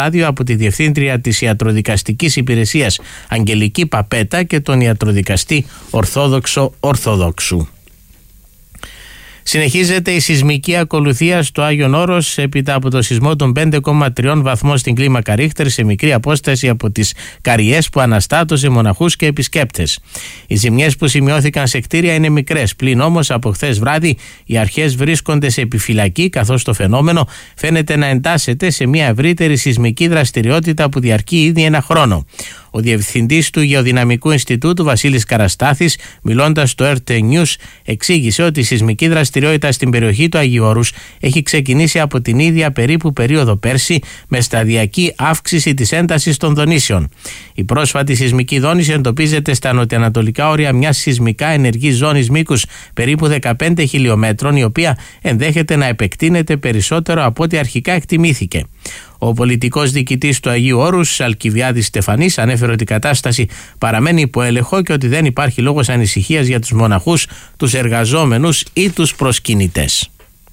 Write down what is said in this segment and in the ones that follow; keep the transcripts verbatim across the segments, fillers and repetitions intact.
άδειο από τη Διευθύντρια της Ιατροδικαστικής Υπηρεσίας Αγγελική Παπέτα και τον ιατροδικαστή Ορθόδοξο Ορθοδόξου. Συνεχίζεται η σεισμική ακολουθία στο Άγιον Όρος έπειτα από το σεισμό των πέντε κόμμα τρία βαθμών στην κλίμακα Ρίχτερ σε μικρή απόσταση από τις Καριές που αναστάτωσε μοναχούς και επισκέπτες. Οι ζημιές που σημειώθηκαν σε κτίρια είναι μικρές, πλην όμως από χθες βράδυ οι αρχές βρίσκονται σε επιφυλακή καθώς το φαινόμενο φαίνεται να εντάσσεται σε μια ευρύτερη σεισμική δραστηριότητα που διαρκεί ήδη ένα χρόνο. Ο διευθυντής του Γεωδυναμικού Ινστιτούτου, Βασίλης Καραστάθης, μιλώντας στο Ερ Τι News, εξήγησε ότι η σεισμική δραστηριότητα στην περιοχή του Αγίου Όρους έχει ξεκινήσει από την ίδια περίπου περίοδο πέρσι, με σταδιακή αύξηση της έντασης των δονήσεων. Η πρόσφατη σεισμική δόνηση εντοπίζεται στα νοτιοανατολικά όρια μιας σεισμικά ενεργής ζώνης μήκους περίπου δεκαπέντε χιλιομέτρων, η οποία ενδέχεται να επεκτείνεται περισσότερο από ό,τι αρχικά εκτιμήθηκε. Ο πολιτικός διοικητής του Αγίου Όρους, Αλκιβιάδης Στεφανής, ανέφερε ότι η κατάσταση παραμένει υπό έλεγχο και ότι δεν υπάρχει λόγος ανησυχίας για τους μοναχούς, τους εργαζόμενους ή τους προσκυνητές.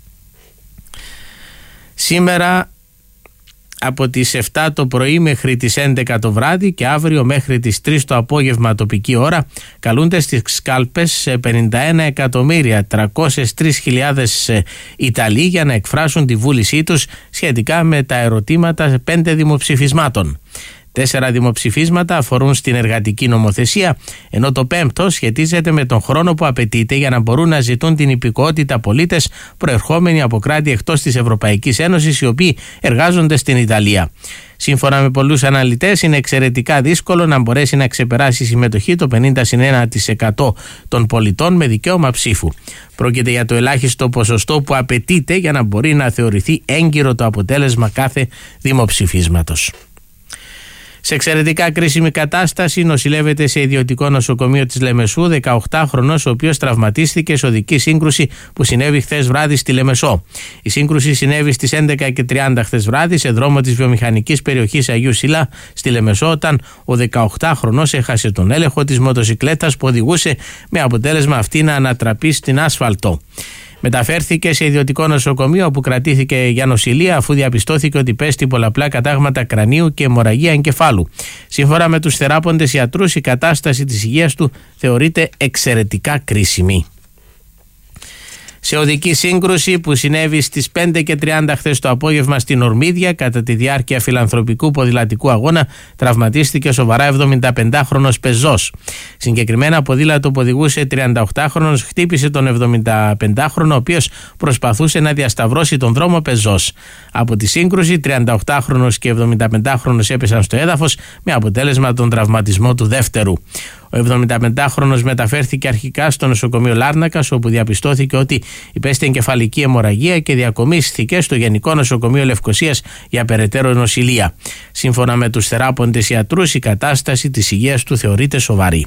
Σήμερα από τις επτά το πρωί μέχρι τις έντεκα το βράδυ και αύριο μέχρι τις τρεις το απόγευμα τοπική ώρα καλούνται στις κάλπες πενήντα ένα εκατομμύρια τριακόσιες τρεις χιλιάδες Ιταλοί για να εκφράσουν τη βούλησή τους σχετικά με τα ερωτήματα πέντε δημοψηφισμάτων. Τέσσερα δημοψηφίσματα αφορούν στην εργατική νομοθεσία, ενώ το πέμπτο σχετίζεται με τον χρόνο που απαιτείται για να μπορούν να ζητούν την υπηκοότητα πολίτες προερχόμενοι από κράτη εκτός της Ευρωπαϊκής Ένωσης, οι οποίοι εργάζονται στην Ιταλία. Σύμφωνα με πολλούς αναλυτές, είναι εξαιρετικά δύσκολο να μπορέσει να ξεπεράσει η συμμετοχή το πενήντα συν ένα τοις εκατό των πολιτών με δικαίωμα ψήφου. Πρόκειται για το ελάχιστο ποσοστό που απαιτείται για να μπορεί να θεωρηθεί έγκυρο το αποτέλεσμα κάθε δημοψηφίσματος. Σε εξαιρετικά κρίσιμη κατάσταση νοσηλεύεται σε ιδιωτικό νοσοκομείο της Λεμεσού δεκαοκτάχρονος, ο οποίος τραυματίστηκε σε οδική σύγκρουση που συνέβη χθες βράδυ στη Λεμεσό. Η σύγκρουση συνέβη στις έντεκα και τριάντα χθες βράδυ σε δρόμο της βιομηχανικής περιοχής Αγίου Σιλά στη Λεμεσό, όταν ο δεκαοκτάχρονος έχασε τον έλεγχο της μοτοσικλέτας που οδηγούσε, με αποτέλεσμα αυτή να ανατραπεί στην άσφαλτο. Μεταφέρθηκε σε ιδιωτικό νοσοκομείο όπου κρατήθηκε για νοσηλεία, αφού διαπιστώθηκε ότι πέστη πολλαπλά κατάγματα κρανίου και αιμορραγία εγκεφάλου. Σύμφωνα με τους θεράποντες ιατρούς, η κατάσταση της υγείας του θεωρείται εξαιρετικά κρίσιμη. Σε οδική σύγκρουση που συνέβη στις πέντε και τριάντα χθες το απόγευμα στην Ορμίδια κατά τη διάρκεια φιλανθρωπικού ποδηλατικού αγώνα, τραυματίστηκε σοβαρά εβδομηνταπεντάχρονος πεζός. Συγκεκριμένα ποδήλατο που οδηγούσε τριανταοκτάχρονος χτύπησε τον εβδομηνταπεντάχρονο, ο οποίος προσπαθούσε να διασταυρώσει τον δρόμο πεζός. Από τη σύγκρουση, τριανταοκτάχρονος και εβδομηνταπεντάχρονος έπεσαν στο έδαφος, με αποτέλεσμα τον τραυματισμό του δεύτερου. Ο εβδομηνταπεντάχρονος μεταφέρθηκε αρχικά στο νοσοκομείο Λάρνακας, όπου διαπιστώθηκε ότι υπέστη εγκεφαλική αιμορραγία και διακομίστηκε στο Γενικό Νοσοκομείο Λευκωσίας για περαιτέρω νοσηλεία. Σύμφωνα με τους θεράποντες ιατρούς, η κατάσταση της υγείας του θεωρείται σοβαρή.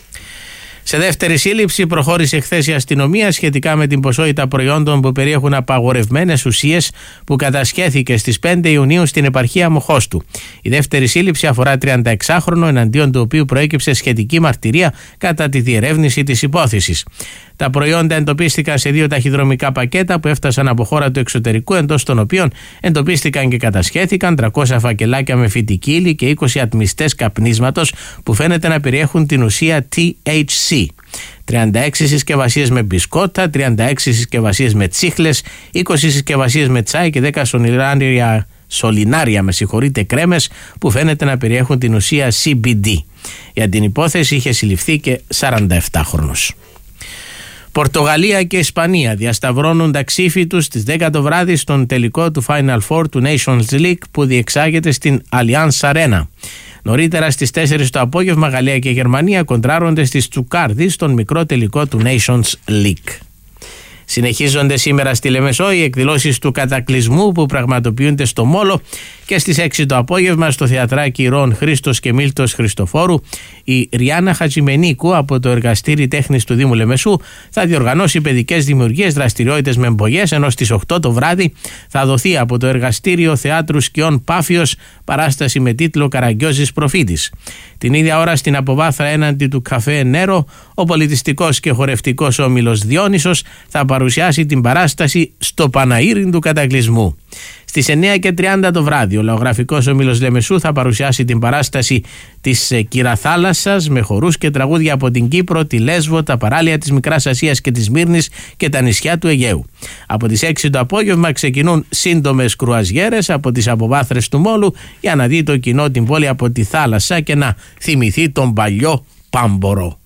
Σε δεύτερη σύλληψη προχώρησε χθες η αστυνομία σχετικά με την ποσότητα προϊόντων που περιέχουν απαγορευμένες ουσίες που κατασχέθηκε στις πέντε Ιουνίου στην επαρχία Μοχώστου. Η δεύτερη σύλληψη αφορά τριανταεξάχρονο, εναντίον του οποίου προέκυψε σχετική μαρτυρία κατά τη διερεύνηση της υπόθεσης. Τα προϊόντα εντοπίστηκαν σε δύο ταχυδρομικά πακέτα που έφτασαν από χώρα του εξωτερικού, εντός των οποίων εντοπίστηκαν και κατασχέθηκαν τριακόσια φακελάκια με φυτική ύλη και είκοσι ατμιστές καπνίσματος που φαίνεται να περιέχουν την ουσία τι έιτς σι. τριάντα έξι συσκευασίες με μπισκότα, τριάντα έξι συσκευασίες με τσίχλες, είκοσι συσκευασίες με τσάι και δέκα σολινάρια, σολινάρια με συγχωρείτε, κρέμες που φαίνεται να περιέχουν την ουσία σι μπι ντι. Για την υπόθεση είχε συλληφθεί και σαρανταεπτάχρονος. Πορτογαλία και Ισπανία διασταυρώνουν τα ξύφη τους στις δέκα το βράδυ στον τελικό του Final Four του Nations League που διεξάγεται στην Allianz Arena. Νωρίτερα στις τέσσερις το απόγευμα, Γαλλία και Γερμανία κοντράρονται στις Τσουκάρδη στον μικρό τελικό του Nations League. Συνεχίζονται σήμερα στη Λεμεσό οι εκδηλώσεις του κατακλυσμού που πραγματοποιούνται στο Μόλο και στις έξι το απόγευμα στο θεατράκι Ρον Χρήστος και Μίλτος Χριστοφόρου η Ριάννα Χατζημενίκου από το Εργαστήρι Τέχνης του Δήμου Λεμεσού θα διοργανώσει παιδικές δημιουργίες, δραστηριότητες με μπογιές, ενώ στις οκτώ το βράδυ θα δοθεί από το Εργαστήριο Θεάτρου Σκιών Πάφιος παράσταση με τίτλο Καραγκιόζης Προφήτης. Την ίδια ώρα στην αποβάθρα έναντι του Καφέ Νέρο ο πολιτιστικός και χορευτικός όμιλος Διόνυσος θα παρουσιάσει παρουσιάσει την παράσταση «Στο Παναήριν του Κατακλυσμού». Στις εννιά και τριάντα το βράδυ ο Λαογραφικός Όμιλος Λεμεσού θα παρουσιάσει την παράσταση της Κυραθάλασσας με χορούς και τραγούδια από την Κύπρο, τη Λέσβο, τα παράλια της Μικράς Ασίας και της Μύρνης και τα νησιά του Αιγαίου. Από τις έξι το απόγευμα ξεκινούν σύντομες κρουαζιέρες από τις αποβάθρες του Μόλου για να δει το κοινό την πόλη από τη θάλασσα και να θυμηθεί τον παλιό Πάμπορο.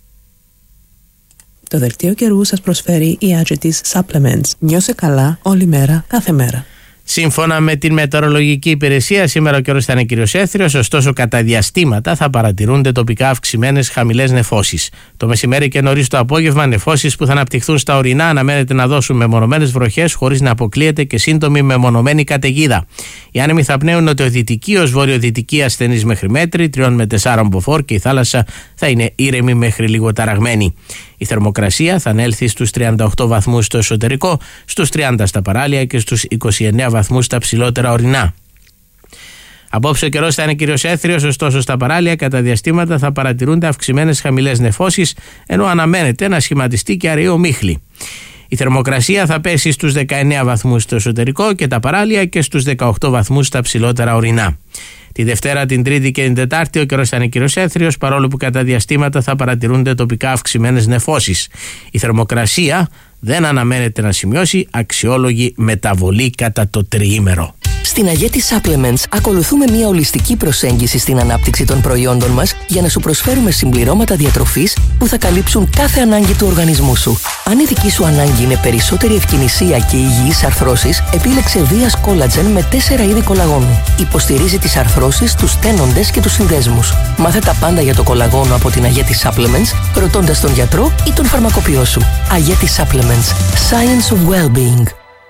Το δελτίο καιρού σας προσφέρει η Agetis Supplements. Νιώσε καλά όλη μέρα, κάθε μέρα. Σύμφωνα με την μετεωρολογική υπηρεσία, σήμερα ο καιρός θα είναι κυρίως έθριος, ωστόσο κατά διαστήματα θα παρατηρούνται τοπικά αυξημένες χαμηλές νεφώσεις. Το μεσημέρι και νωρίς το απόγευμα, νεφώσεις που θα αναπτυχθούν στα ορεινά αναμένεται να δώσουν μεμονωμένες βροχές χωρίς να αποκλείεται και σύντομη μεμονωμένη καταιγίδα. Οι άνεμοι θα πνέουν νοτιοδυτική ως βορειοδυτική ασθενής μέχρι μέτρη, τριών με τεσσάρων μποφόρ και η θάλασσα θα είναι ήρεμη μέχρι λίγο ταραγμένη. Η θερμοκρασία θα ανέλθει στους τριάντα οκτώ βαθμούς στο εσωτερικό, στους τριάντα στα παράλια και στους είκοσι εννέα βαθμούς στα ψηλότερα ορεινά. Απόψε ο καιρός θα είναι κυρίως έθριος, ωστόσο στα παράλια κατά διαστήματα θα παρατηρούνται αυξημένες χαμηλές νεφώσεις, ενώ αναμένεται να σχηματιστεί και αραιό μίχλι. Η θερμοκρασία θα πέσει στους δεκαεννέα βαθμούς στο εσωτερικό και τα παράλια και στους δεκαοκτώ βαθμούς στα ψηλότερα ορεινά. Τη Δευτέρα, την Τρίτη και την Τετάρτη ο καιρός θα είναι κυρίως έθριος, παρόλο που κατά διαστήματα θα παρατηρούνται τοπικά αυξημένες νεφώσεις. Η θερμοκρασία δεν αναμένεται να σημειώσει αξιόλογη μεταβολή κατά το τριήμερο. Στην Agetis Supplements ακολουθούμε μια ολιστική προσέγγιση στην ανάπτυξη των προϊόντων μας για να σου προσφέρουμε συμπληρώματα διατροφής που θα καλύψουν κάθε ανάγκη του οργανισμού σου. Αν η δική σου ανάγκη είναι περισσότερη ευκινησία και υγιείς αρθρώσεις, επίλεξε Dias Collagen με τέσσερα είδη κολαγόνου. Υποστηρίζει τις αρθρώσεις, τους τένοντες και τους συνδέσμους. Μάθε τα πάντα για το κολαγόνο από την Agetis Supplements, ρωτώντας τον γιατρό ή τον φαρμακοποιό σου. Agetis Supplements. Science of Well-being.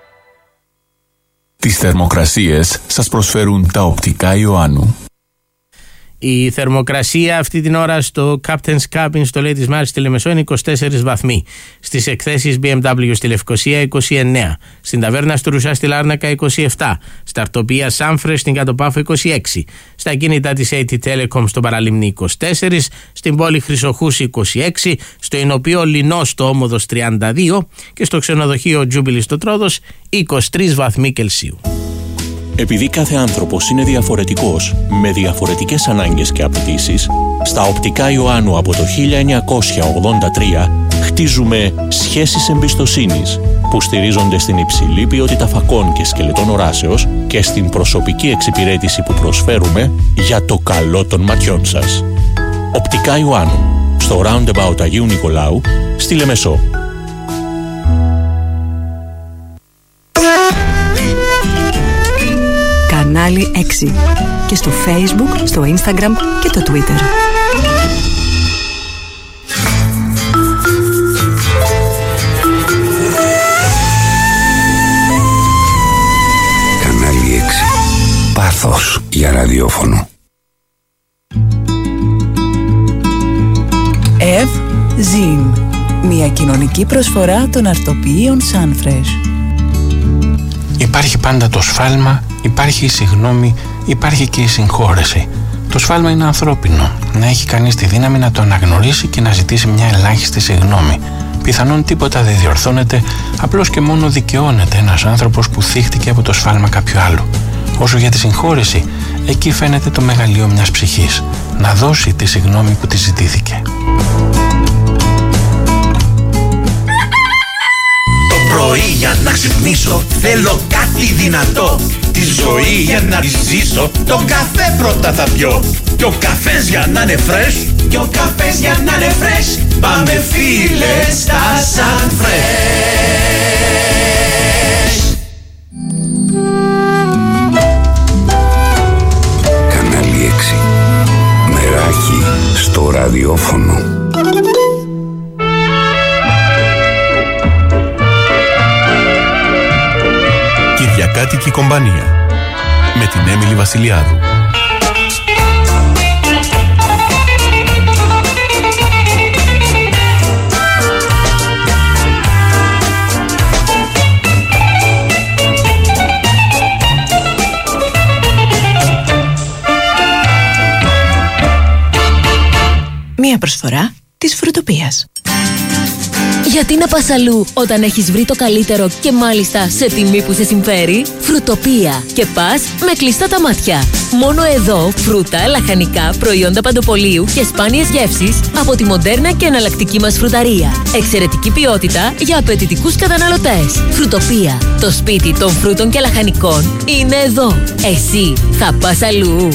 Τις θερμοκρασίες σας προσφέρουν τα οπτικά Ιωάννου. Η θερμοκρασία αυτή την ώρα στο Captain's Cabin στο Ladies Marriott στη Λεμεσό είναι είκοσι τέσσερις βαθμοί. Στις εκθέσεις μπι εμ ντάμπλιου στη Λευκοσία είκοσι εννέα. Στην ταβέρνα του Ρουσά στη Λάρνακα είκοσι επτά. Στα αρτοπία Σάμφρε στην Κατοπάφο είκοσι έξι. Στα κίνητα της έι τι Telecom στο Παραλίμνη είκοσι τέσσερα. Στην πόλη Χρυσοχούση είκοσι έξι. Στο Ηνοπείο Λινό στο Όμοδος τριάντα δύο. Και στο ξενοδοχείο Τζούμπιλι στο Τρόδος είκοσι τρεις βαθμοί Κελσίου. Επειδή κάθε άνθρωπος είναι διαφορετικός, με διαφορετικές ανάγκες και απαιτήσεις, στα οπτικά Ιωάννου από το χίλια εννιακόσια ογδόντα τρία χτίζουμε σχέσεις εμπιστοσύνης που στηρίζονται στην υψηλή ποιότητα φακών και σκελετών οράσεως και στην προσωπική εξυπηρέτηση που προσφέρουμε για το καλό των ματιών σας. Οπτικά Ιωάννου, στο Roundabout Αγίου Νικολάου, στη Λεμεσό. Κανάλι έξι και στο Facebook, στο Instagram και το Twitter. Κανάλι έξι. Πάθος για ραδιόφωνο. Ευ Ζιν. Μια κοινωνική προσφορά των αρτοποιείων Sunfresh. Υπάρχει πάντα το σφάλμα, υπάρχει η συγγνώμη, υπάρχει και η συγχώρεση. Το σφάλμα είναι ανθρώπινο. Να έχει κανείς τη δύναμη να το αναγνωρίσει και να ζητήσει μια ελάχιστη συγγνώμη. Πιθανόν τίποτα δεν διορθώνεται, απλώς και μόνο δικαιώνεται ένας άνθρωπος που θύχτηκε από το σφάλμα κάποιου άλλου. Όσο για τη συγχώρεση, εκεί φαίνεται το μεγαλείο μιας ψυχής. Να δώσει τη συγγνώμη που τη ζητήθηκε. Πρωί για να ξυπνήσω θέλω κάτι δυνατό. Τη ζωή για να τη ζήσω τον καφέ πρώτα θα πιω. Και ο καφές για να είναι φρες, και ο καφές για να είναι φρες, πάμε φίλε στα Sunfresh. Κανάλι έξι. Μεράκι στο ραδιόφωνο. Κυριακάτικη Κομπανία με την Έμιλη Βασιλιάδου. Μια προσφορά της Φρουτοπίας. Γιατί να πας αλλού όταν έχεις βρει το καλύτερο και μάλιστα σε τιμή που σε συμφέρει? Φρουτοπία. Και πας με κλειστά τα μάτια. Μόνο εδώ φρούτα, λαχανικά, προϊόντα παντοπολίου και σπάνιες γεύσεις από τη μοντέρνα και εναλλακτική μας φρουταρία. Εξαιρετική ποιότητα για απαιτητικούς καταναλωτές. Φρουτοπία. Το σπίτι των φρούτων και λαχανικών είναι εδώ. Εσύ θα πας αλλού?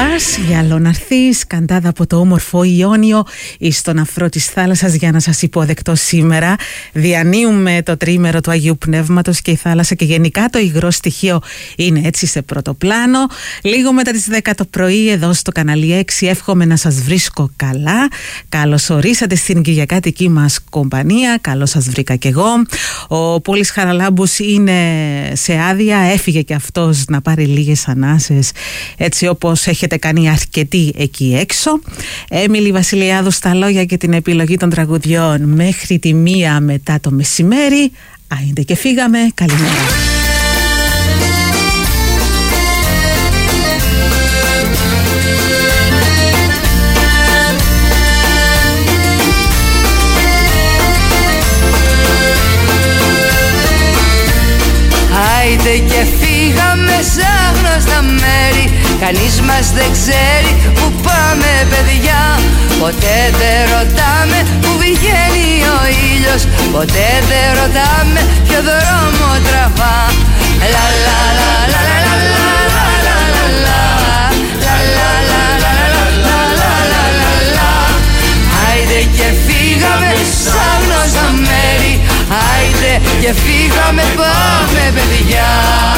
Πας, γυαλό να έρθεις, καντάδα από το όμορφο Ιόνιο εις τον αφρό της θάλασσας για να σας υποδεκτώ σήμερα. Διανύουμε το τρίμερο του Αγίου Πνεύματος και η θάλασσα και γενικά το υγρό στοιχείο είναι έτσι σε πρώτο πλάνο. Λίγο μετά τις δέκα το πρωί εδώ στο κανάλι έξι εύχομαι να σας βρίσκω καλά. Καλώς ορίσατε στην κυριακάτικη μας κομπανία, καλώς σας βρήκα κι εγώ. Ο Πόλης Χαραλάμπους είναι σε άδεια, έφυγε και αυτός να πάρει λίγες ανάσες, έτσι όπως έχετε κάνει αρκετοί εκεί έξω. Έμιλη Βασιλιάδου στα λόγια και την επιλογή των τραγουδιών μέχρι τη μία μετά το μεσημέρι. Άιντε και φύγαμε, καλημέρα. Άιντε και φύγαμε σ' άγνωστα μέρη. Κανείς μας δεν ξέρει που πάμε παιδιά. Ποτέ δεν ρωτάμε που βγαίνει ο ήλιος. Ποτέ δεν ρωτάμε ποιο δρόμο τραβά. Λα λα λα λα λα λα λα λα λα λα λα λα λα λα λα λα. Άιντε και φύγαμε σ' άγνωστα μέρη. Άιντε και φύγαμε, πάμε παιδιά.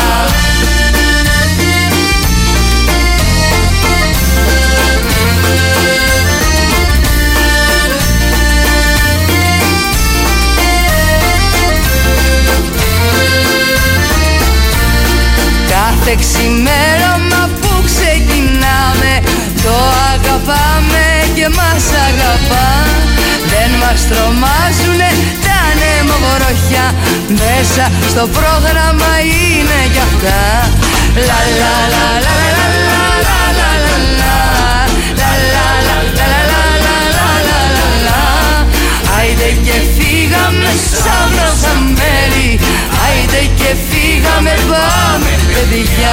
Κάθε ξημέρωμα που ξεκινάμε το αγαπάμε και μας αγαπά. Δεν μας τρομάζουνε τα ανεμοβροχιά. Μέσα στο πρόγραμμα είναι κι αυτά. Λα λα λα λα λα λα λα λα λα λα λα λα λα λα λα λα. Άιντε και φύγαμε σαν γνώσα μέρη. Άιντε και φύγαμε, πάμε παιδιά.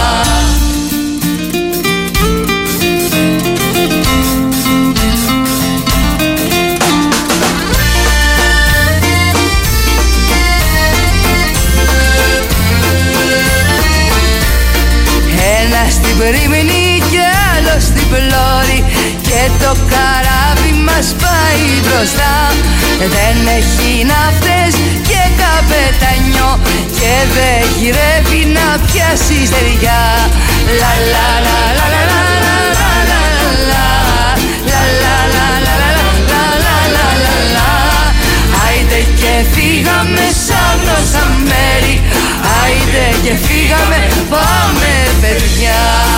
Ένα στην πρίμνη κι άλλο στην πλώρη και το καράβι μας πάει μπροστά. Δεν έχει ναύτες και καπετανιό και δεν γυρεύει να πιάσει στεριά. Λα λα λα λα λα λα λα λα λα λα λα λα λα λα λα. Άιντε και φύγαμε σαν γνώσα μέρη. Άιντε και φύγαμε, πάμε παιδιά.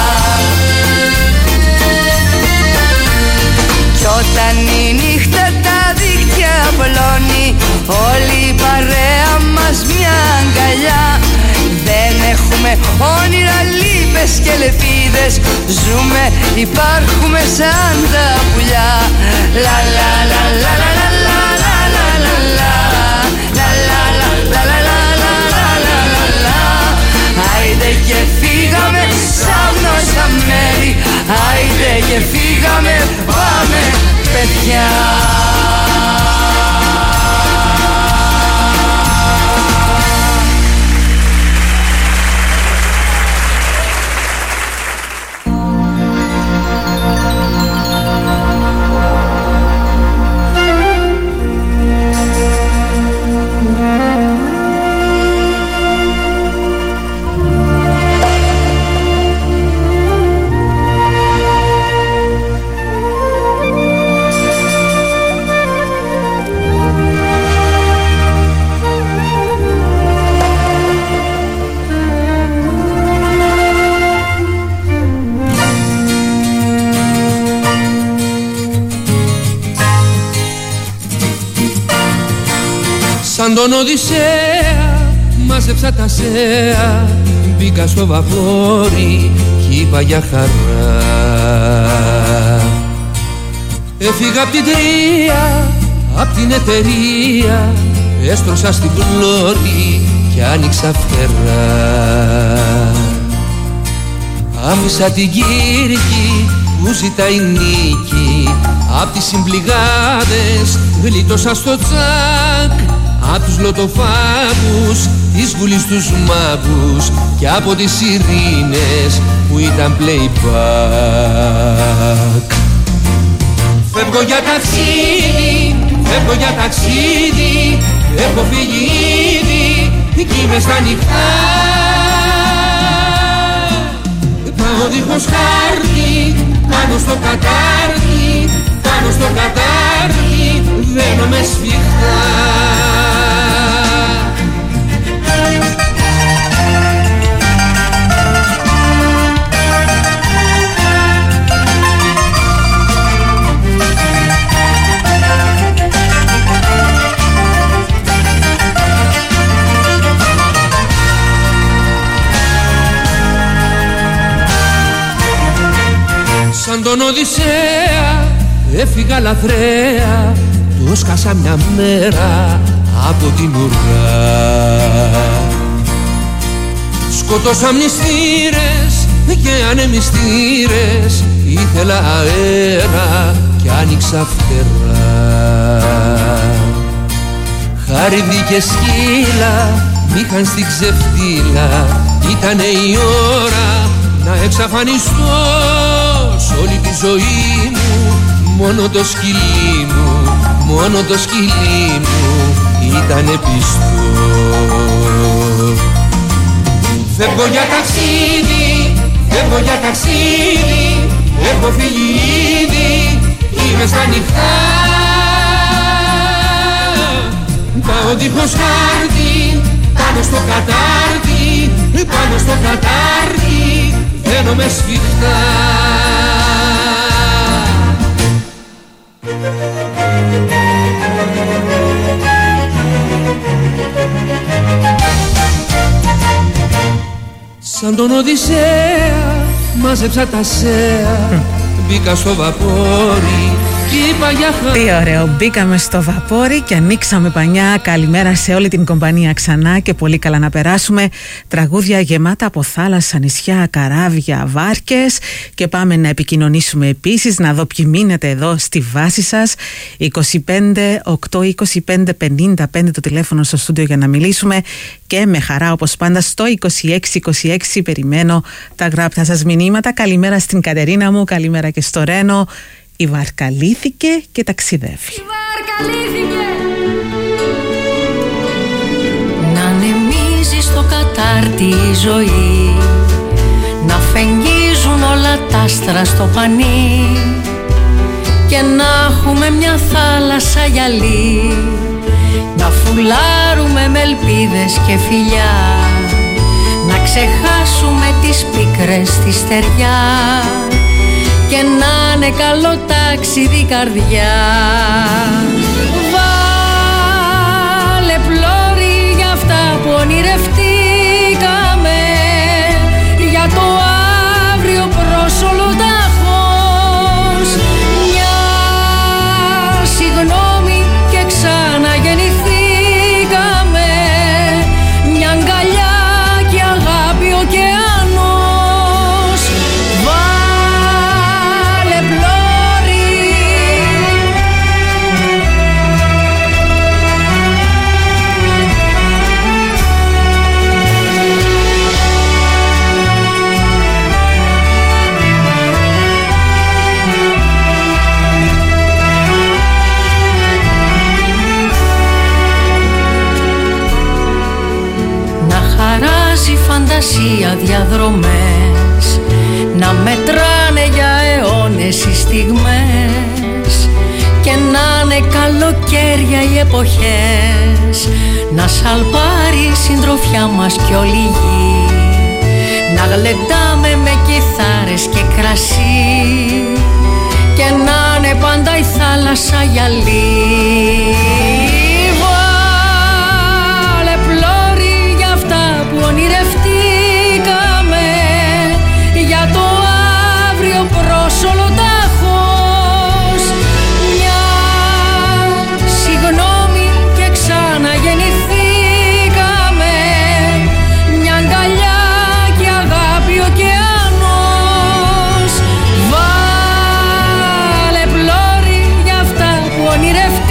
Κι όταν η νύχτα τα δίχτυα απλώνει, όλη η παρέα μας μια αγκαλιά. Δεν έχουμε όνειρα, λύπες και λεπίδες. Ζούμε, υπάρχουμε σαν τα πουλιά. Λα λα λα λα λα λα λα λα λα λα λα λα λα λα λα λα. Άιντε και φύγαμε σαν γνώσα μέρη. Άιντε και φύγαμε, πάμε παιδιά. Σαν τον Οδυσσέα μάζεψα τα σέα. Μπήκα στο βαπόρι κι είπα για χαρά. Έφυγα απ' την Τρία, απ' την εταιρεία. Έστρωσα στην πλώρη κι άνοιξα φτερά. Άφησα την Κύρκη που ζητάει νίκη. Απ' τις συμπληγάδες γλίτωσα στο τσάκ. Απ' τους λοτοφάγους της βουλής τους μάγους και από τις ειρήνες που ήταν playback. Φεύγω για ταξίδι, φεύγω για ταξίδι, έχω φύγει ήδη κι είμαι στα νυχτά. Πάω δίχως χάρτη, πάνω στο κατάρτι, πάνω στο κατάρτι, δένομαι σφιχτά. Σαν τον Οδυσσέα έφυγα λαθρέα, το σκάσα μια μέρα από την ουρά. Σκοτώσα μνηστήρες και ανεμιστήρες, ήθελα αέρα και άνοιξα φτερά. Χάριδι και σκύλα μ' είχαν στην ξεφτύλα, ήτανε η ώρα να εξαφανιστώ. Σ' όλη τη ζωή μου μόνο το σκυλί μου, μόνο το σκυλί μου ήτανε πιστό. Φεύγω για ταξίδι, φεύγω για ταξίδι, έχω φύγει ήδη, είμαι στα νυχτά. Πάω δίχως χάρτη, πάνω στο κατάρτι, πάνω στο κατάρτι, δένομαι σφιχτά. Σαν τον Οδυσσέα μάζεψα τα σέα, μπήκα στο βαπόρι. Τι ωραίο, μπήκαμε στο βαπόρι και ανοίξαμε πανιά. Καλημέρα σε όλη την κομπανία ξανά και πολύ καλά να περάσουμε. Τραγούδια γεμάτα από θάλασσα, νησιά, καράβια, βάρκες. Και πάμε να επικοινωνήσουμε επίσης, να δω ποιοι μείνετε εδώ στη βάση σας. είκοσι πέντε οκτώ είκοσι πέντε πενήντα πέντε το τηλέφωνο στο στούντιο για να μιλήσουμε. Και με χαρά όπως πάντα στο είκοσι έξι είκοσι έξι περιμένω τα γράπτα σας μηνύματα. Καλημέρα στην Κατερίνα μου, καλημέρα και στο Ρένο. Η βάρκα λύθηκε και ταξιδεύει. Η βάρκα λύθηκε. Να ανεμίζει στο κατάρτι η ζωή, να φεγγίζουν όλα τα άστρα στο πανί και να έχουμε μια θάλασσα γυαλί, να φουλάρουμε με ελπίδες και φιλιά, να ξεχάσουμε τις πίκρες στη στεριά και να είναι καλό ταξίδι καρδιά. Βάλε πλώρη για αυτά που ονειρευτήκαμε, για το αύριο προς όλο τάχος. Μια συγγνώμη και ξαναγεννηθήκαμε, μια αγκαλιά και αγάπη ωκεανός. Φαντασία διαδρομές, να μετράνε για αιώνες οι στιγμές και να είναι καλοκαίρια οι εποχές, να σαλπάρει η συντροφιά μας κι όλη η γη, να γλεντάμε με κιθάρες και κρασί και να είναι πάντα η θάλασσα γυαλί. Ονειρευτήκαμε για το αύριο προς όλο τάχος. Μια συγγνώμη και ξαναγεννηθήκαμε, μια αγκαλιά και αγάπη ωκεανός. Βάλε πλώρη για αυτά που ονειρευτήκαμε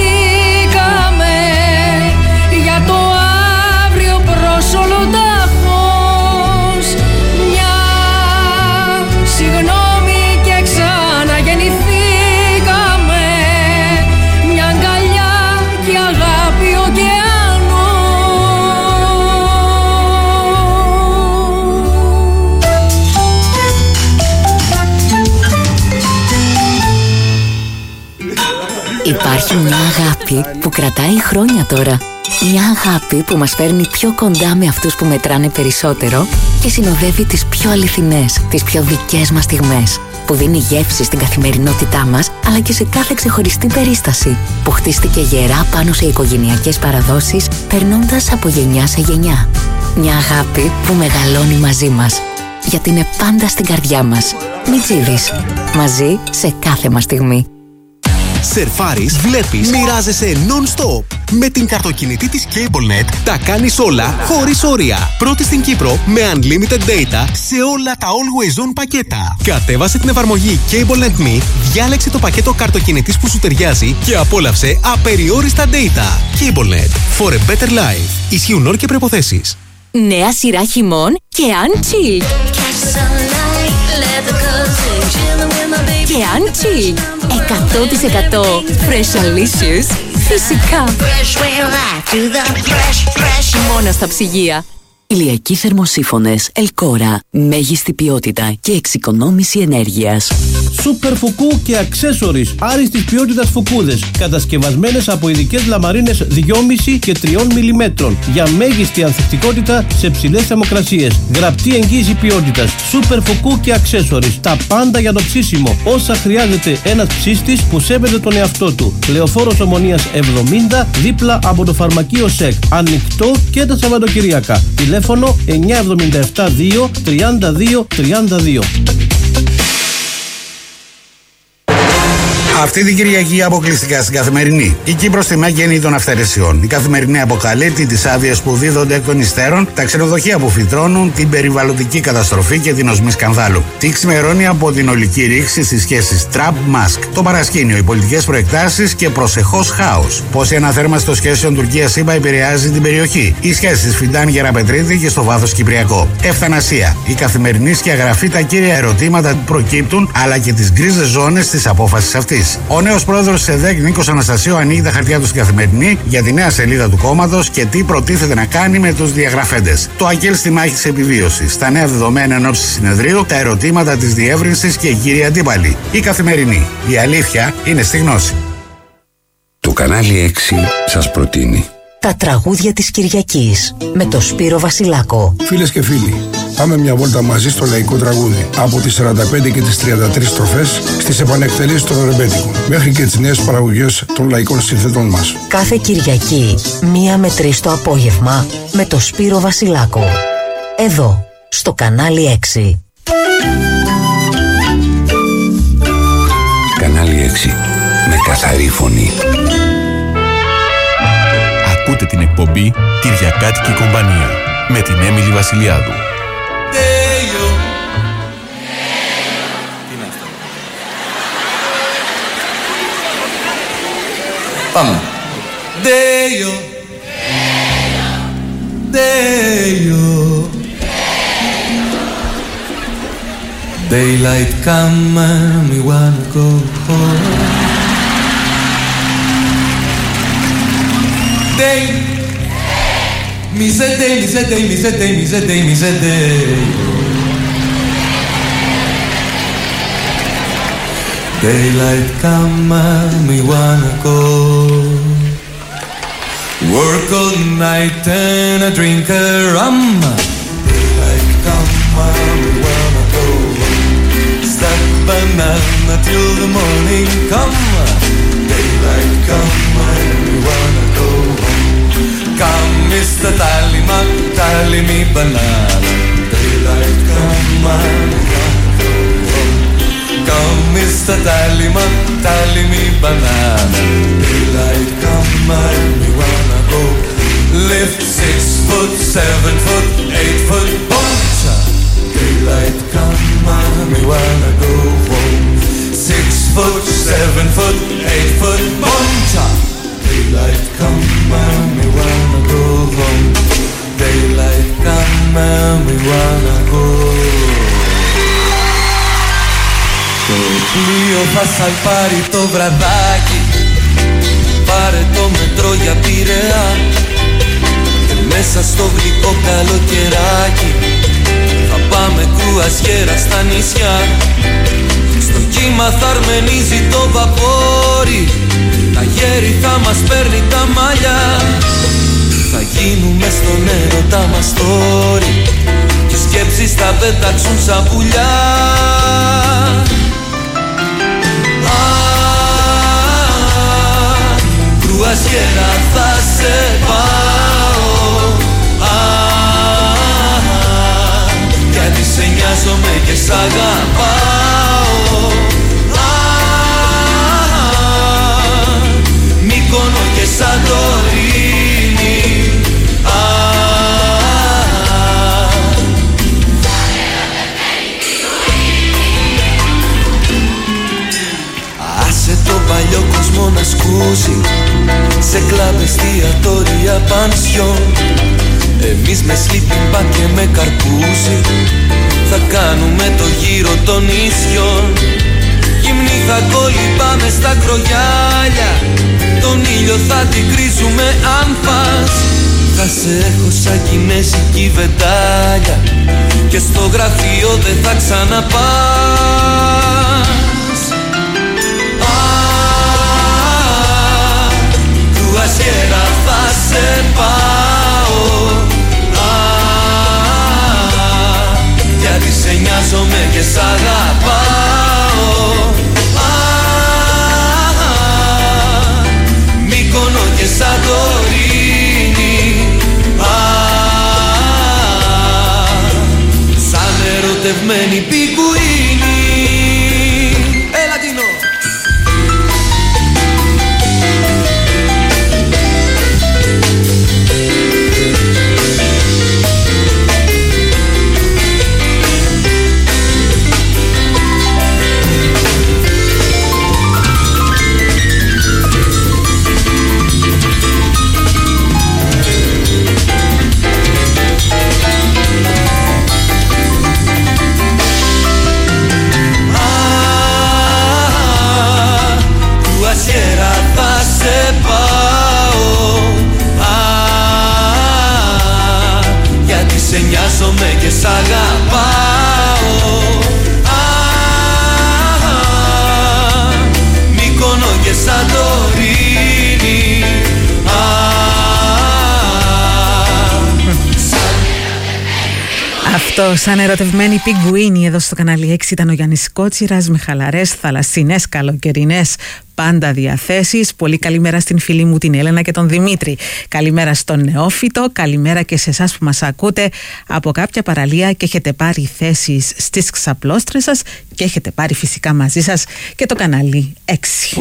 Υπάρχει μια αγάπη που κρατάει χρόνια τώρα. Μια αγάπη που μας φέρνει πιο κοντά με αυτούς που μετράνε περισσότερο και συνοδεύει τις πιο αληθινές, τις πιο δικές μας στιγμές. Που δίνει γεύση στην καθημερινότητά μας, αλλά και σε κάθε ξεχωριστή περίσταση. Που χτίστηκε γερά πάνω σε οικογενειακές παραδόσεις, περνώντας από γενιά σε γενιά. Μια αγάπη που μεγαλώνει μαζί μας. Γιατί είναι πάντα στην καρδιά μας. Μιτζίδης. Μαζί σε κάθε μας στιγμή. Σερφάρεις, βλέπεις, μοιράζεσαι non-stop. Με την καρτοκινητή της CableNet τα κάνεις όλα χωρίς όρια. Πρώτη στην Κύπρο με unlimited data σε όλα τα Always On πακέτα. Κατέβασε την εφαρμογή CableNet Me, διάλεξε το πακέτο καρτοκινητής που σου ταιριάζει και απόλαυσε απεριόριστα data. CableNet. For a better life. Ισχύουν όροι και προϋποθέσεις. Νέα σειρά χειμών και Unchill. Και Unchill. εκατό τοις εκατό Freshalicious. Φυσικά. Μόνο στα ψυγεία. Ηλιακοί θερμοσύφωνες Ελκόρα. Μέγιστη ποιότητα και εξοικονόμηση ενέργειας. Σούπερ φουκού και αξέσορις άριστης ποιότητας φουκούδες. Κατασκευασμένες από ειδικές λαμαρίνες δυόμισι και τρία μιλιμέτρων. Για μέγιστη ανθεκτικότητα σε ψηλές θερμοκρασίες. Γραπτή εγγύηση ποιότητας. Σούπερ φουκού και αξέσορις. Τα πάντα για το ψήσιμο. Όσα χρειάζεται ένας ψύστης που σέβεται τον εαυτό του. Λεωφόρος Ομονίας εβδομήντα, δίπλα από το φαρμακείο ΣΕΚ. Ανοιχτό και τα Σαββατοκυριακά. Τηλέφωνο εννιά εβδομήντα επτά δύο τριάντα δύο τριάντα δύο. Αυτή την Κυριακή αποκλειστικά στην Καθημερινή. Η Κύπρος στη μέγενη των αυθαιρεσιών. Η Καθημερινή αποκαλύπτει τις άδειες που δίδονται εκ των υστέρων, τα ξενοδοχεία που φυτρώνουν, την περιβαλλοντική καταστροφή και την οσμή σκανδάλου. Τι ξημερώνει από την ολική ρήξη στις σχέσεις Τραμπ-Μάσκ. Το παρασκήνιο, οι πολιτικές προεκτάσεις και προσεχώς χάος. Πώς η αναθέρμανση των σχέσεων Τουρκίας-ΗΠΑ επηρεάζει την περιοχή. Οι σχέσεις Φιντάν-Γεραπετρίδη και στο βάθος Κυπριακό. Ευθανασία. Η Καθημερινή σκιαγραφεί τα κύρια ερωτήματα που προκύπτουν, αλλά και τις γκρίζες ζώνες της απόφασης αυτής. Ο νέος πρόεδρος της ΕΔΕΚ, Νίκος Αναστασίου, ανοίγει τα χαρτιά του στην Καθημερινή για τη νέα σελίδα του κόμματος και τι προτίθεται να κάνει με τους διαγραφέντες. Το ΑΚΕΛ στη μάχη της επιβίωσης. Τα νέα δεδομένα εν ώψη συνεδρίου, τα ερωτήματα της διεύρυνσης και κύριοι αντίπαλοι. Η Καθημερινή. Η αλήθεια είναι στη γνώση. Το κανάλι έξι σας προτείνει τα τραγούδια της Κυριακής με το Σπύρο Βασιλάκο. Φίλες και φίλοι, πάμε μια βόλτα μαζί στο λαϊκό τραγούδι. Από τις σαράντα πέντε και τις τριάντα τρεις στροφές στις επανεκτελέσεις των ρεμπέτικων, μέχρι και τις νέες παραγωγές των λαϊκών συνθετών μας. Κάθε Κυριακή, μία με τρεις το απόγευμα, με το Σπύρο Βασιλάκο. Εδώ, στο κανάλι έξι. Κανάλι έξι. Με καθαρή φωνή. Ακούτε την εκπομπή Κυριακάτικη Κομπανία με την Έμιλη Βασιλιάδου. Πάμε. Δειο, Δειο, Daylight come and we wanna go home. Day, mi se day, mi se day, mi se day, mi se day, mi se day. Daylight come and we wanna go. Work all night and I drink a rum. Daylight come and we wanna go. Stack banana till the morning come. Daylight come and we wanna go home. Come Mister Tallyman, tally me banana. Daylight come and we wanna go home. Come Mister Tallyman, tally me banana. Daylight come and we wanna go. Lift six foot, seven foot, eight foot, buncha. Daylight come and we wanna go home. Six foot, seven foot, eight foot, buncha. Daylight come and we wanna go home. Daylight come and we wanna go. Το πλοίο θα σαλπάρει το βραδάκι. Πάρε το μετρό για Πειραιά. Και μέσα στο γλυκό καλοκαιράκι θα πάμε κρουαζιέρα στα νησιά. Στο κύμα θα αρμενίζει το βαπόρι. Τα καλοκαίρι θα μας παίρνει τα μαλλιά. Θα γίνουμε στον έρωτά μας τόρι και οι σκέψεις θα πετάξουν σαν πουλιά. Κρουαζιέρα θα σε πάω, α, γιατί σε νοιάζομαι και σ' αγαπάω. Α, Μύκονο και Σαντορίνη. Α, άσε το παλιό κόσμο να σκούσει σε κλαμπ, εστιατόρια, πανσιόν. Εμείς με sleeping bag και με καρπούζι θα κάνουμε το γύρο των νησιών. Γυμνοί θα κολυμπάμε στα κρογιάλια, τον ήλιο θα την κρίζουμε αν πας. Θα σε έχω σαν κινέζικη βεντάλια και στο γραφείο δεν θα ξαναπάς. Κρουαζιέρα θα σε πάω, α, γιατί σε νοιάζομαι και σ' αγαπάω. Α, Μύκονο και Σαντορίνη. Α, σαν ερωτευμένη πιγκουίνη. Έλα Τίνο. Σε νοιάζομαι και σ' αγαπάω. Α, Μύκονο και Σαντορίνη. Α, αυτό σαν ερωτευμένη πιγκουίνη εδώ στο κανάλι έξι ήταν ο Γιάννης Κότσιρας με χαλαρές, θαλασσινές, καλοκαιρινές πάντα διαθέσεις. Πολύ καλημέρα στην φίλη μου την Έλενα και τον Δημήτρη. Καλημέρα στον Νεόφυτο, καλημέρα και σε εσάς που μας ακούτε από κάποια παραλία και έχετε πάρει θέσεις στις ξαπλώστρες σας και έχετε πάρει φυσικά μαζί σας και το κανάλι έξι.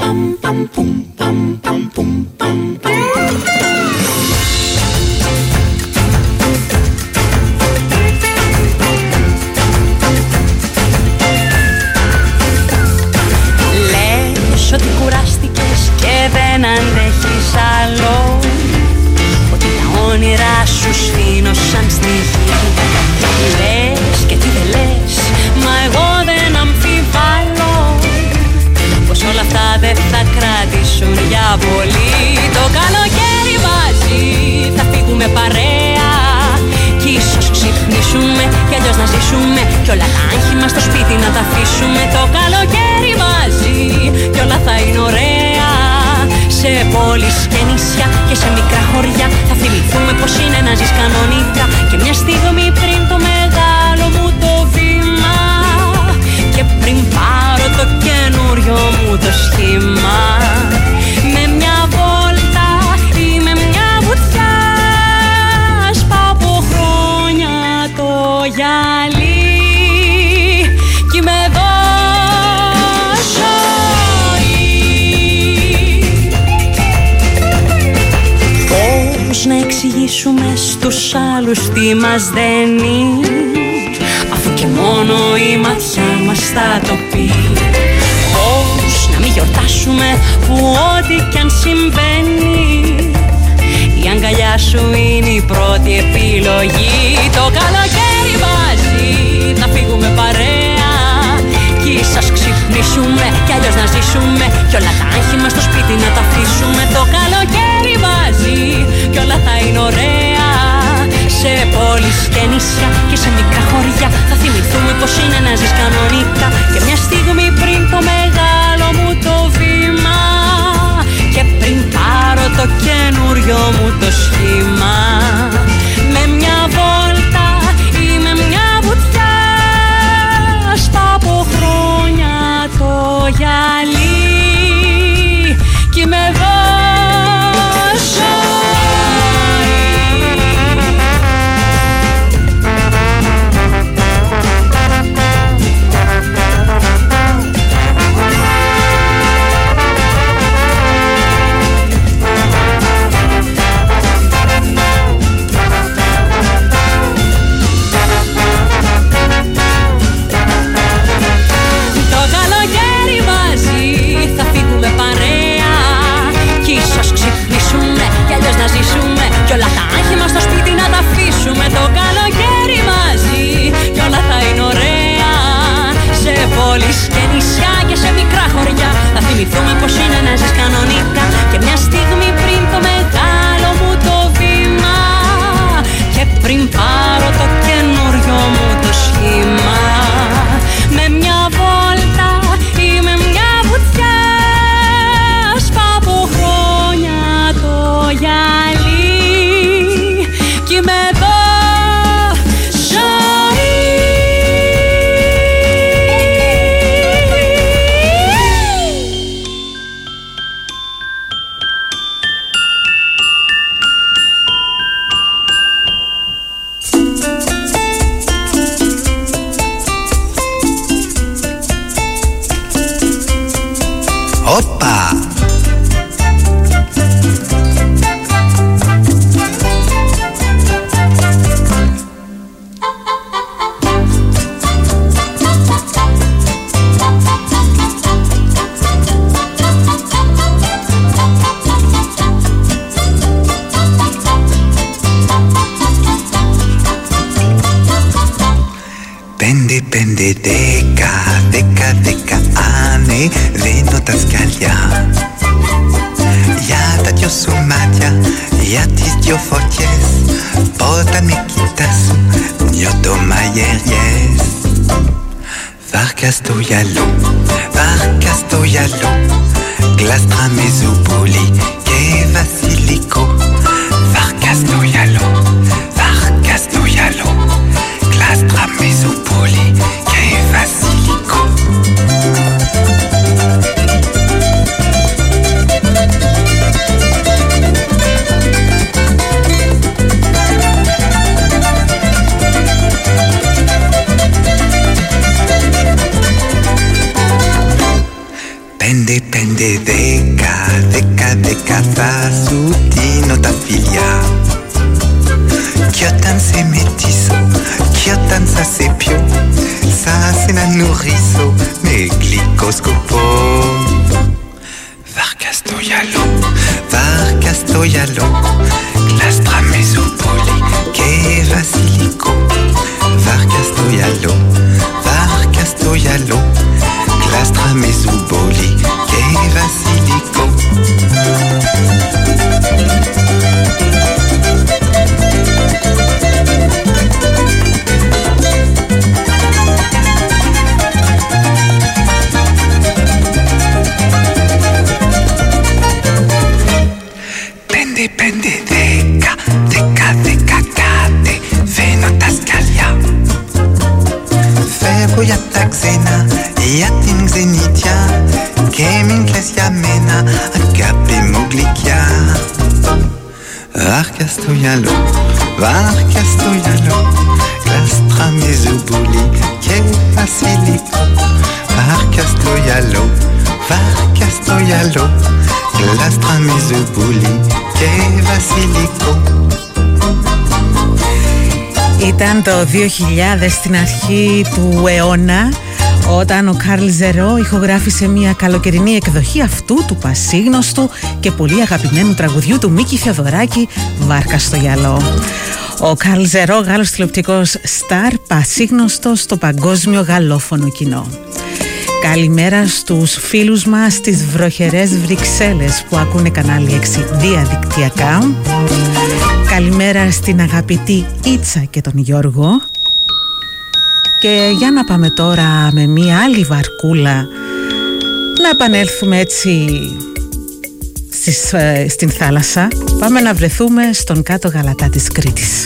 Ότι κουράστηκες και δεν αντέχεις άλλο, ότι τα όνειρά σου σφήνω σαν στη γη. Λες και τι δεν λες, μα εγώ δεν αμφιβάλλω πως όλα αυτά δεν θα κρατήσουν για πολύ. Το καλοκαίρι μαζί θα φύγουμε παρέα κι ίσως ξυπνήσουμε κι αλλιώς να ζήσουμε κι όλα τα άγχη μας στο σπίτι να τα αφήσουμε. Το καλοκαίρι μαζί κι όλα θα είναι ωραία, σε πόλεις και νησιά και σε μικρά χωριά θα θυμηθούμε πως είναι να ζεις κανονικά. Και μια στιγμή πριν το μεγάλο μου το βήμα και πριν πάρω το καινούριο μου το σχήμα, με μια βόλτα ή με μια βουτιά σπάω από χρόνια το γυαλί κι είμαι εδώ. Να εξηγήσουμε στους άλλους τι μας δένει, αφού και μόνο η ματιά μας θα το πει. Πώς να μην γιορτάσουμε που ό,τι κι αν συμβαίνει η αγκαλιά σου είναι η πρώτη επιλογή. Το καλοκαίρι μαζί θα φύγουμε παρέα κι ίσως ξυπνήσουμε κι αλλιώς να ζήσουμε κι όλα τα άγχη μας στο σπίτι να τα αφήσουμε. Το καλοκαίρι μαζί κι όλα θα είναι ωραία, σε πόλεις και νησιά και σε μικρά χωριά θα θυμηθούμε πως είναι να ζεις κανονικά. Και μια στιγμή πριν το μεγάλο μου το βήμα και γυαλί κι είμαι εδώ. Να ζήσουμε κι όλα τα άγχη μας στο σπίτι να τα αφήσουμε. Το καλοκαίρι μαζί κι όλα θα είναι ωραία. Σε πόλεις και νησιά και σε μικρά χωριά θα θυμηθούμε πως είναι να ζεις κανονικά. Και μια στιγμή πριν το μεγάλο μου το βήμα και πριν πάρω το καινούριο μου το σχήμα, με μια βόλτα ή με μια βουτιά σπάω από χρόνια το γυαλί κι είμαι εδώ. Όπα! Πέντε, πέντε, δέκα, δέκα, δέκα άνε δίνω τα σκαλιά για τα δυο σου μάτια, για τις δυο φωτιές. Όταν με κοιτάς νιώθω μαγειριές. Βάρκα στο γυαλό, βάρκα στο γυαλό, γλάστρα με ζουμπούλι και βασιλικό. Βάρκα στο γυαλό, βάρκα στο γυαλό, γλάστρα με ζουμπούλι και βασιλικό. Πέντε, πέντε, δέκα, δέκα, δέκα θα σου δίνω τα φιλιά. Κι όταν σε μετήσω, κι όταν θα σε πιω, θα σε να νουρίσω με γλυκό σκοπό. Βάρκα στο γυαλό, βάρκα στο γυαλό, γλάστρα με ζουμπούλι και βασιλικό. Βάρκα στο γυαλό, βάρκα στο γυαλό, γλάστρα με ζουμπούλι και βασιλικό. Πέντε, πέντε, δέκα, δέκα, δέκα, κάτε βαίνω τα σκαλιά. Φεύγω για τα ξένα, για την ξενιτιά και μην κλαις για μένα, αγάπη μου γλυκιά. Βάρκα στο γυαλό, βάρκα στο γυαλό, γλάστρα με ζουμπούλι και βασιλικό. Βάρκα στο γυαλό, βάρκα στο γυαλό, γλάστρα με ζουμπούλι και βασιλικό. Ήταν το δύο χιλιάδες, στην αρχή του αιώνα, όταν ο Καρλ Ζερό ηχογράφησε μια καλοκαιρινή εκδοχή αυτού του πασίγνωστου και πολύ αγαπημένου τραγουδιού του Μίκη Θεοδωράκη, «Βάρκα στο γυαλό». Ο Καρλ Ζερό, Γάλλος τηλεοπτικός στάρ, πασίγνωστος στο παγκόσμιο γαλλόφωνο κοινό. Καλημέρα στους φίλους μας στις βροχερές Βρυξέλλες που ακούνε κανάλι έξι διαδικτυακά. Καλημέρα στην αγαπητή Ίτσα και τον Γιώργο. Και για να πάμε τώρα με μία άλλη βαρκούλα, να επανέλθουμε έτσι στις, ε, στην θάλασσα. Πάμε να βρεθούμε στον κάτω γαλατά της Κρήτης.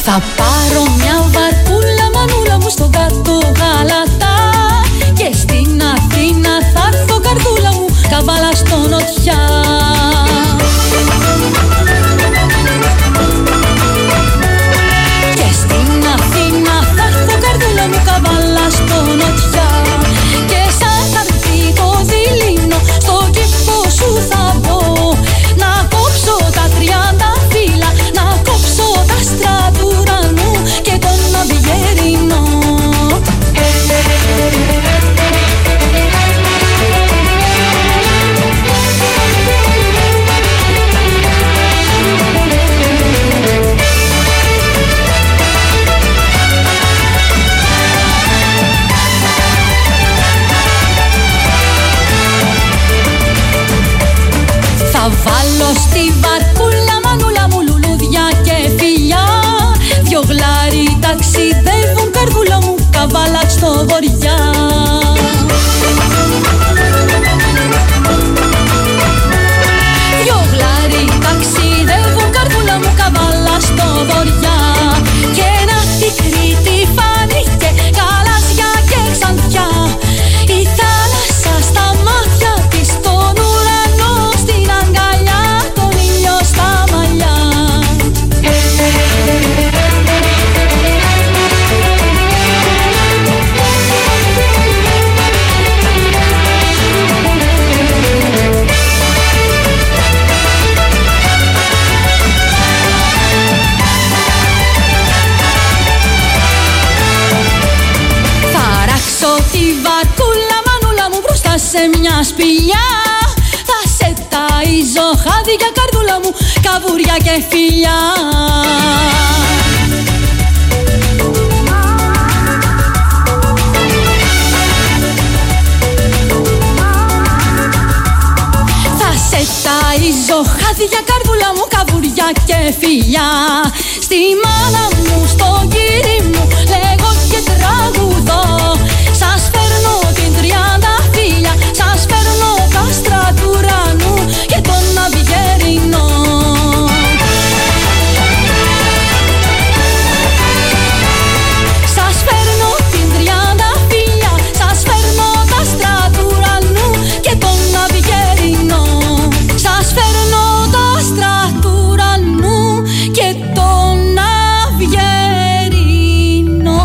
Θα πάρω μια βαρκούλα μανούλα μου στον κάτω Γαλατά και στην Αθήνα θα έρθω καρδούλα μου καβάλα στο νοτιά. Και στην Αθήνα θα έρθω καρδούλα μου καβάλα στο νοτιά. Και σαν θα έρθει το δειλίνο στο κήπο σου θα μπω να κόψω τα τριάντα φύλλα, να κόψω τα άστρα του ουρανού και τον αυγερινό. Θα βάλω στη βαρκούλα μανούλα μου λουλούδια και φιλιά. Δυο γλάρι ταξιδεύουν καρδούλα μου καβάλα στο βοριά. Δυο γλάρι ταξιδεύουν καρδούλα μου καβάλα στο βοριά. Και να τη Κρήτη φάνηκε γαλάζια και ξανθιά. Η θάλασσα στα μάτια της, τον ουρανό στην αγκαλιά, τον ήλιο στα μαλλιά. Θα ράξω τη βαρκούλα μανούλα μου μπροστά σε μια σπηλιά. Θα σε ταΐζω χάδια καρδούλα μου, καβούρια και φιλιά. Θα σε ταΐζω χάδια καρδούλα μου, καβούρια και φιλιά. Στη μάνα μου, στο γύρι μου, λέγω και τραγουδώ. Σας φέρνω την τριάντα φύλλα, σας φέρνω τα άστρα του ουρανού και τον αυγερινό. Σας φέρνω την τριάντα φύλλα, σας φέρνω τα άστρα του ουρανού και τον αυγερινό. Σας φέρνω τα άστρα του ουρανού και τον αυγερινό.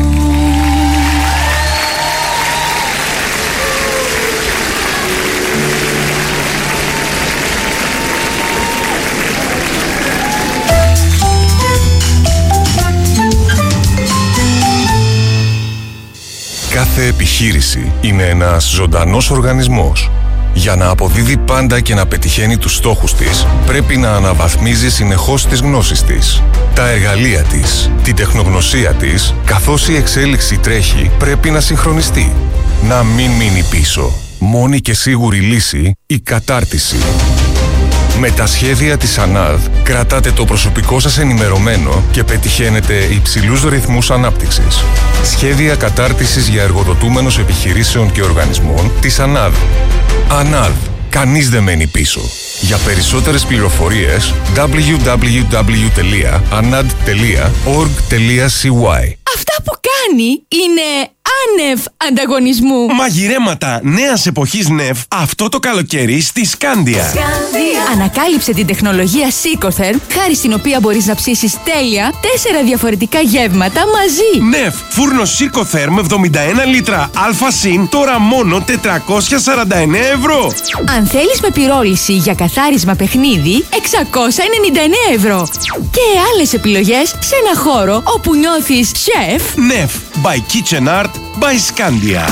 Κάθε επιχείρηση είναι ένας ζωντανός οργανισμός. Για να αποδίδει πάντα και να πετυχαίνει τους στόχους της, πρέπει να αναβαθμίζει συνεχώς τις γνώσεις της, τα εργαλεία της, την τεχνογνωσία της, καθώς η εξέλιξη τρέχει, πρέπει να συγχρονιστεί. Να μην μείνει πίσω. Μόνη και σίγουρη λύση, η κατάρτιση. Με τα σχέδια της ΑΝΑΔ κρατάτε το προσωπικό σας ενημερωμένο και πετυχαίνετε υψηλούς ρυθμούς ανάπτυξης. Σχέδια κατάρτισης για εργοδοτούμενους επιχειρήσεων και οργανισμών της ΑΝΑΔ. ΑΝΑΔ. Κανείς δεν μένει πίσω. Για περισσότερες πληροφορίες double-u double-u double-u τελεία anad τελεία org τελεία c y. Αυτά που κάνει είναι άνευ ανταγωνισμού. Μαγειρέματα νέας εποχής νεφ αυτό το καλοκαίρι στη Σκάντια. Ανακάλυψε την τεχνολογία Σίκοθερμ, χάρη στην οποία μπορείς να ψήσεις τέλεια τέσσερα διαφορετικά γεύματα μαζί. Νεφ, φούρνο Σίκοθερμ εβδομήντα ένα λίτρα αλφα-συν, τώρα μόνο τετρακόσια σαράντα εννέα ευρώ. Αν θέλεις με πυρόληση για καθάρισμα παιχνίδι, εξακόσια ενενήντα εννέα ευρώ. Και άλλες επιλογές σε ένα χώρο όπου νιώθεις σεφ. Νεφ, by Kitchen Art, by Scandia.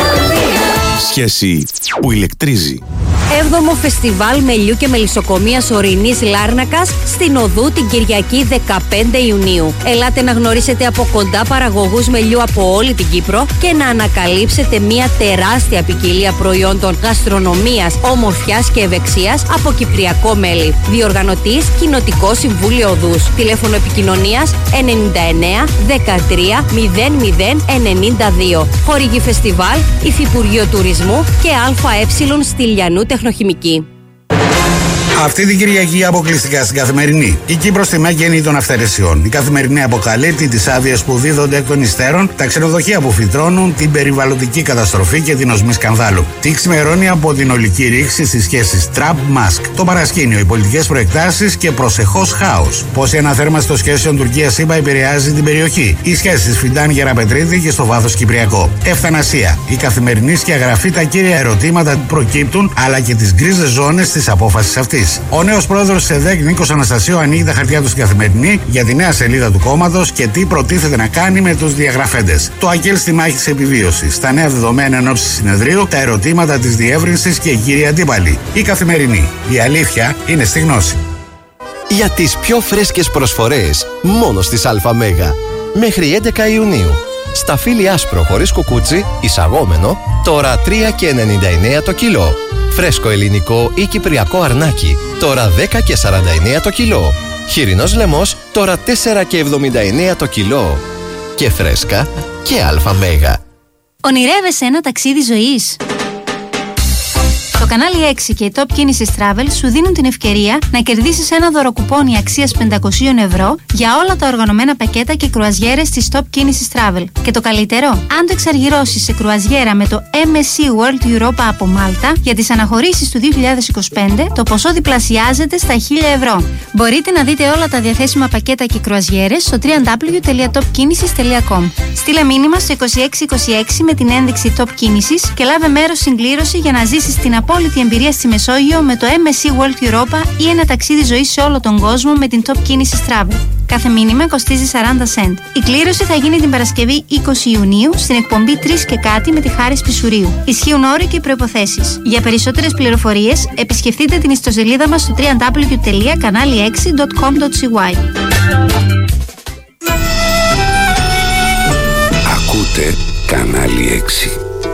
Σχέση που ηλεκτρίζει. Έβδομο Φεστιβάλ Μελιού και Μελισσοκομείας Ορεινής Λάρνακας στην Οδού την Κυριακή δεκαπέντε Ιουνίου. Ελάτε να γνωρίσετε από κοντά παραγωγούς μελιού από όλη την Κύπρο και να ανακαλύψετε μια τεράστια ποικιλία προϊόντων γαστρονομίας, ομορφιάς και ευεξίας από κυπριακό μέλι. Διοργανωτής Κοινοτικό Συμβούλιο Οδούς. Τηλέφωνο επικοινωνίας ενενήντα εννέα δεκατρία μηδέν μηδέν ενενήντα δύο. Χορηγή Φεστιβάλ Υφυπουργείο Τουρισμού και ΑΕ Στυλιανού Τεχνοχημική. Αυτή την Κυριακή αποκλειστικά στην Καθημερινή. Η Κύπρος τιμά γέννη των αυθαιρεσιών. Η Καθημερινή αποκαλύπτει τις άδειες που δίδονται εκ των υστέρων, τα ξενοδοχεία που φυτρώνουν, την περιβαλλοντική καταστροφή και την οσμή σκανδάλου. Τι ξημερώνει από την ολική ρήξη στις σχέσεις Τραμπ-Μάσκ, το παρασκήνιο, οι πολιτικές προεκτάσεις και προσεχώς χάος. Πώς η αναθέρμανση των σχέσεων Τουρκίας-ΣΥΠΑ επηρεάζει την περιοχή. Οι σχέσεις Φιντάν-Γεραπετρίδη και στο βάθος Κυπριακό. Ευθανασία. Η Καθημερινή σκιαγραφεί τα κύρια ερωτήματα που προκύπτουν, αλλά και τις γκρίζες ζώνες της απόφασης αυτής. Ο νέος πρόεδρος της ΕΔΕΚ, Νίκος Αναστασίου, ανοίγει τα χαρτιά του στην Καθημερινή για τη νέα σελίδα του κόμματος και τι προτίθεται να κάνει με τους διαγραφέντες. Το ΑΚΕΛ στη μάχη της επιβίωσης. Τα νέα δεδομένα εν ώψη συνεδρίου, τα ερωτήματα της διεύρυνσης και οι κύριοι αντίπαλοι. Η Καθημερινή. Η αλήθεια είναι στη γνώση. Για τις πιο φρέσκες προσφορές, μόνο στις ΑΜΕΓΑ. Μέχρι έντεκα Ιουνίου. Σταφύλι άσπρο χωρίς κουκούτσι, εισαγόμενο, τώρα τρία και ενενήντα εννέα το κιλό. Φρέσκο ελληνικό ή κυπριακό αρνάκι, τώρα δέκα και σαράντα εννέα το κιλό. Χοιρινός λαιμός, τώρα τέσσερα και εβδομήντα εννέα το κιλό. Και φρέσκα και ΑΜΕΓΑ. Ονειρεύεσαι ένα ταξίδι ζωής? Το κανάλι έξι και η Top Κίνησης Travel σου δίνουν την ευκαιρία να κερδίσεις ένα δωροκουπόνι αξίας πεντακόσια ευρώ για όλα τα οργανωμένα πακέτα και κρουαζιέρες της Top Κίνησης Travel. Και το καλύτερο, αν το εξαργυρώσεις σε κρουαζιέρα με το εμ ες σι World Europa από Μάλτα, για τις αναχωρήσεις του δύο χιλιάδες είκοσι πέντε το ποσό διπλασιάζεται στα χίλια ευρώ. Μπορείτε να δείτε όλα τα διαθέσιμα πακέτα και κρουαζιέρες στο double-u double-u double-u τελεία top κίνησης τελεία com. Στείλε μήνυμα στο είκοσι έξι είκοσι έξι με την ένδειξη Top Κίνησης και λάβε μέρος στην κλήρωση για να ζήσεις την απόλυτη εμπειρία στη Μεσόγειο με το εμ ες σι World Europa ή ένα ταξίδι ζωής σε όλο τον κόσμο με την Top Κίνησης Travel. Κάθε μήνυμα κοστίζει σαράντα σεντ. Η κλήρωση θα γίνει την Παρασκευή είκοσι Ιουνίου στην εκπομπή τρεις και κάτι με τη Χάρη Σπισουρίου. Ισχύουν όροι και προϋποθέσεις. Για περισσότερες πληροφορίες επισκεφτείτε την ιστοσελίδα μας στο double-u double-u double-u τελεία κανάλι έξι τελεία κομ τελεία σι γουάι. Ακούτε Κανάλι έξι.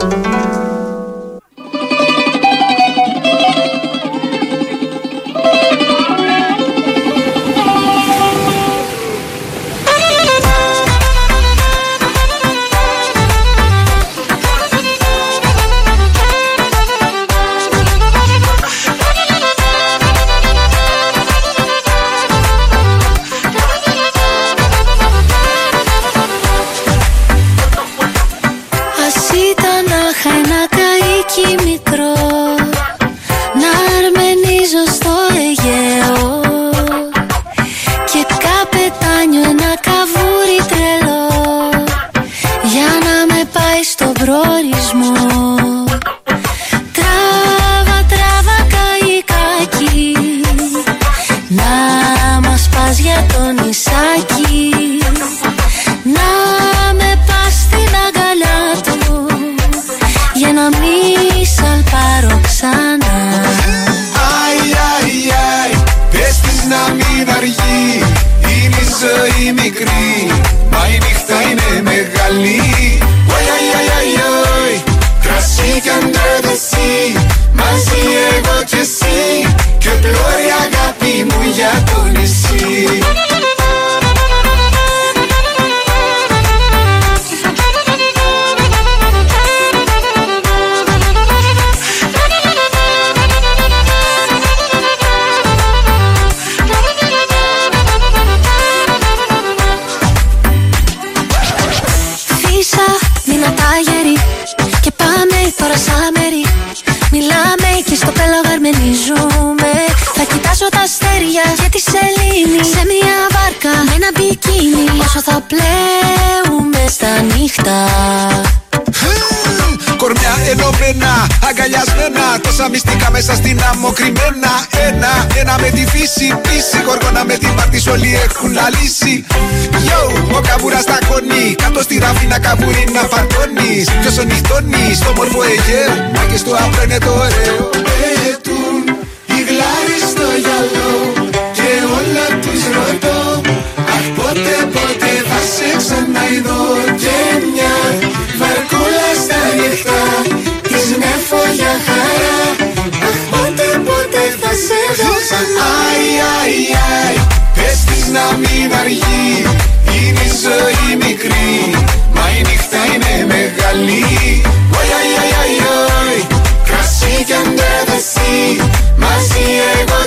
Κορμιά ενωμένα, αγκαλιασμένα, τόσα μυστικά μέσα στην άμμο κρυμμένα. Ένα, ένα με τη φύση, πίση, γοργόνα με την πάρτις όλοι έχουν λαλήσει. Yo, ο καβούρας στα κονί, κάτω στη ράφη να καβούρι να φαρτώνεις. Ποιος ο νυχτώνεις, στο μόρφο Αιγαίο, μα και στο άπλο είναι το ωραίο. Πέτουν οι γλάρες στο γυαλό και όλα τους ρωτώ, αχ πότε πότε θα σε ξαναειδώ. Και μια βαρκούλα στα νυχτά της νεφώ για χαρά, αχ πότε πότε θα σε δω ξανά. Αι, αι, αι, πες της να μην αργεί, είναι η ζωή μικρή, μα η νύχτα είναι μεγάλη. Αι, αι, αι, αι, αι, κρασί κι under the sea, μαζί εγώ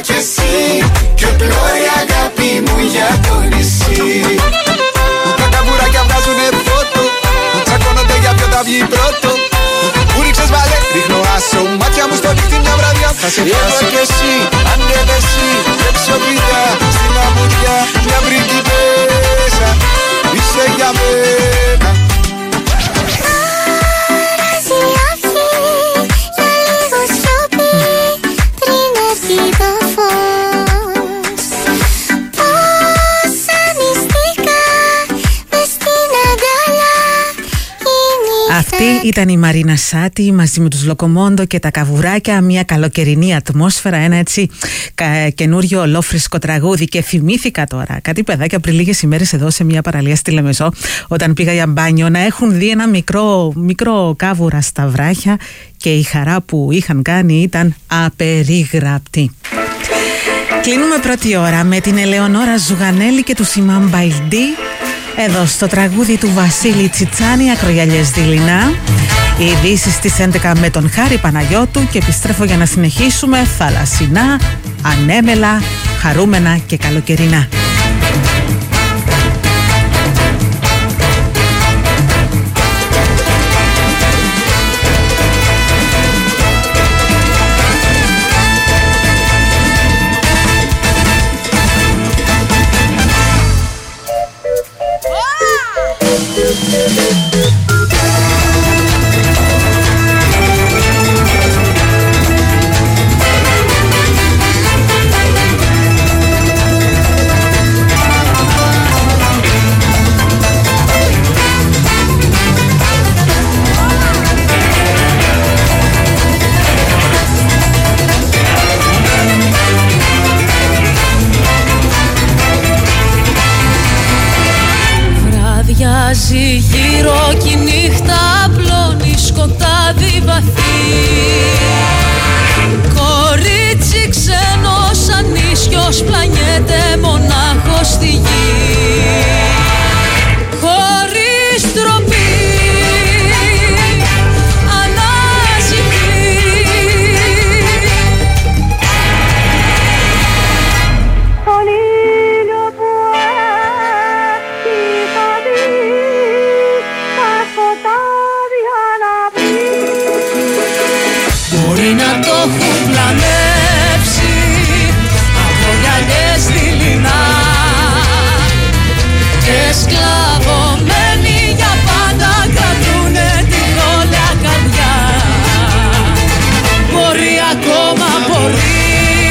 κι εσύ. Πιο πλώρη αγάπη μου για το νησί. Τα καβουράκια βγάζουνε φώτο, τσακώνονται για ποιο θα βγει πρώτο. Που ρίξες βαλέ, ρίχνω άσο, μάτια μου στο δίκτυ μια βραδιά. Θα σε πιάσω κι εσύ, αν δεν εσύ, τρέξω πιτιά στην αμμουδιά. Μια πριγκιπέσα, είσαι για μένα. Αυτή ήταν η Μαρίνα Σάτι μαζί με τους Λοκομόντο και τα Καβουράκια. Μια καλοκαιρινή ατμόσφαιρα, ένα έτσι καινούριο ολόφρυσκο τραγούδι. Και θυμήθηκα τώρα κάτι παιδάκια πριν λίγες ημέρες εδώ σε μια παραλία στη Λεμεσό, όταν πήγα για μπάνιο, να έχουν δει ένα μικρό, μικρό κάβουρα στα βράχια και η χαρά που είχαν κάνει ήταν απερίγραπτη. Κλείνουμε πρώτη ώρα με την Ελεονόρα Ζουγανέλη και του Σιμάν Μπαϊλντή. Εδώ στο τραγούδι του Βασίλη Τσιτσάνη, Ακρογιαλιές δειλινά. Οι ειδήσεις στις έντεκα με τον Χάρη Παναγιώτου και επιστρέφω για να συνεχίσουμε θαλασσινά, ανέμελα, χαρούμενα και καλοκαιρινά. Γύρω κι η νύχτα απλώνει σκοτάδι βαθύ. Κορίτσι ξένο σαν ίσιος πλανιέται μονάχος στη γη. Χωρίς τροπή αναζητεί τον ήλιο που είχα δει. Μπορεί να το έχουν πλανέψει ακρογιαλιές δειλινά και σκλαβωμένοι για πάντα κρατούνε την όλια καρδιά. Μπορεί ακόμα, μπορεί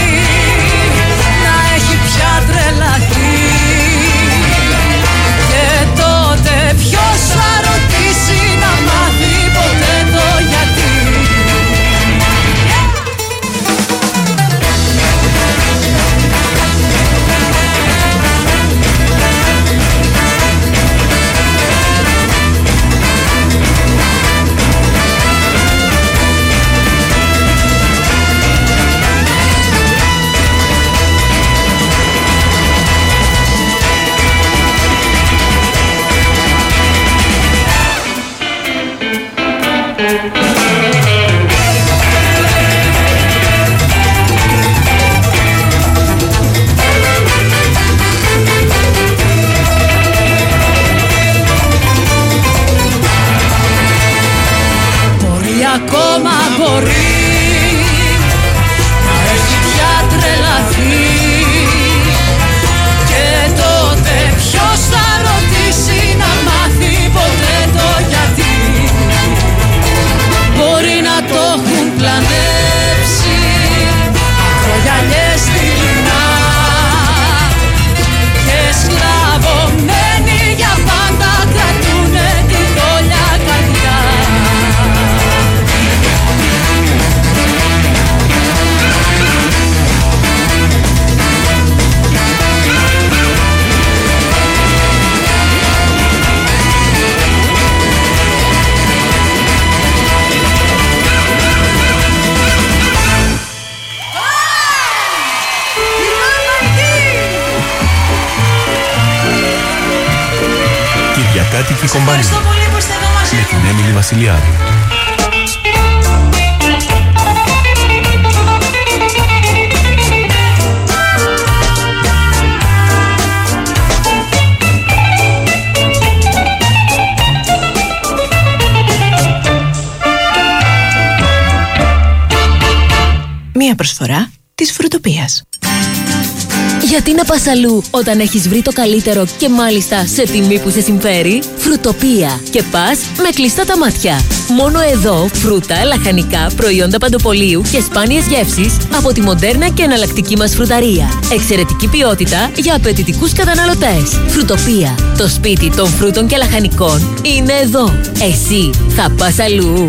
να έχει πια τρελαθεί. Και τότε ποιος θα ρωτήσει να μάθει ποτέ το γιατί. Ακόμα μπορεί να έχει πια τρελαθεί. Και τότε ποιος θα ρωτήσει να μάθει ποτέ το γιατί. Μπορεί να το έχουν πλανέψει ακρογιαλιές δειλινά και σκλαβωμένοι για πάντα κρατούνε τη δόλια καρδιά. Κυριακάτικη κομπάνια με την Έμιλη Βασιλιάδη. Μια προσφορά της Φρουτοπίας. Γιατί να πας αλλού όταν έχεις βρει το καλύτερο και μάλιστα σε τιμή που σε συμφέρει? Φρουτοπία. Και πας με κλειστά τα μάτια. Μόνο εδώ φρούτα, λαχανικά, προϊόντα παντοπολίου και σπάνιες γεύσεις από τη μοντέρνα και εναλλακτική μας φρουταρία. Εξαιρετική ποιότητα για απαιτητικούς καταναλωτές. Φρουτοπία. Το σπίτι των φρούτων και λαχανικών είναι εδώ. Εσύ θα πας αλλού?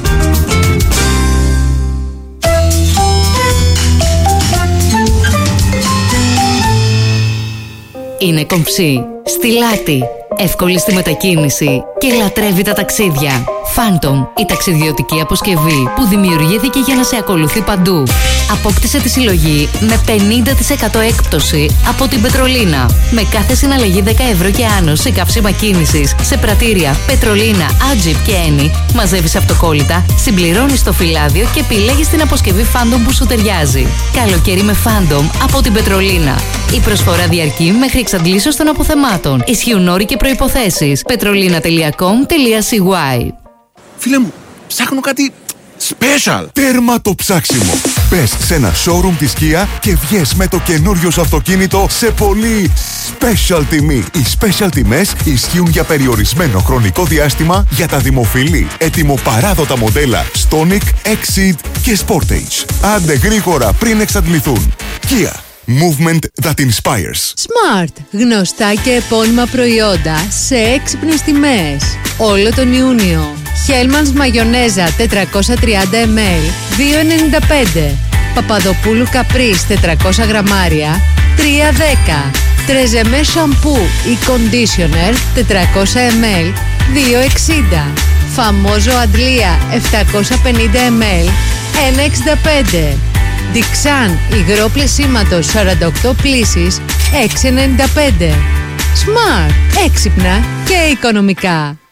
Είναι κομψή, στιλάτη, εύκολη στη μετακίνηση και λατρεύει τα ταξίδια. Phantom, η ταξιδιωτική αποσκευή που δημιουργήθηκε για να σε ακολουθεί παντού. Απόκτησε τη συλλογή με πενήντα τοις εκατό έκπτωση από την Πετρολίνα. Με κάθε συναλλαγή δέκα ευρώ και άνω σε καύσιμα κίνησης, σε πρατήρια, Πετρολίνα, Agip και Eni, μαζεύεις αυτοκόλλητα, συμπληρώνεις το φυλάδιο και επιλέγεις την αποσκευή Phantom που σου ταιριάζει. Καλοκαίρι με Phantom από την Πετρολίνα. Η προσφορά διαρκεί μέχρι εξαντλήσεως των αποθεμάτων. Ισχύουν όροι και προϋποθέσεις. petrolina τελεία com τελεία c y. Φίλε μου, ψάχνω κάτι special. Τέρμα το ψάξιμο. Πες σε ένα showroom της Kia και βγες με το καινούριο σου αυτοκίνητο σε πολύ special τιμή. Οι special τιμές ισχύουν για περιορισμένο χρονικό διάστημα για τα δημοφιλή, ετοιμοπαράδοτα μοντέλα Stonic, Exceed και Sportage. Άντε γρήγορα πριν εξαντληθούν. Kia. Movement that inspires. Smart. Γνωστά και επώνυμα προϊόντα σε έξυπνες τιμές. Όλο τον Ιούνιο. Hellmann's μαγιονέζα τετρακόσια τριάντα μιλιλίτρα δύο ενενήντα πέντε. Παπαδοπούλου Καπρίς τετρακόσια γραμμάρια τρία δέκα. Τρεζεμέ σαμπού ή conditioner τετρακόσια μιλιλίτρα δύο εξήντα. Φαμόζο Αντλία επτακόσια πενήντα μιλιλίτρα ένα εξήντα πέντε. Διξάν υγρό πλυσίματος σαράντα οκτώ πλύσεις έξι ενενήντα πέντε. Smart. Έξυπνα και οικονομικά.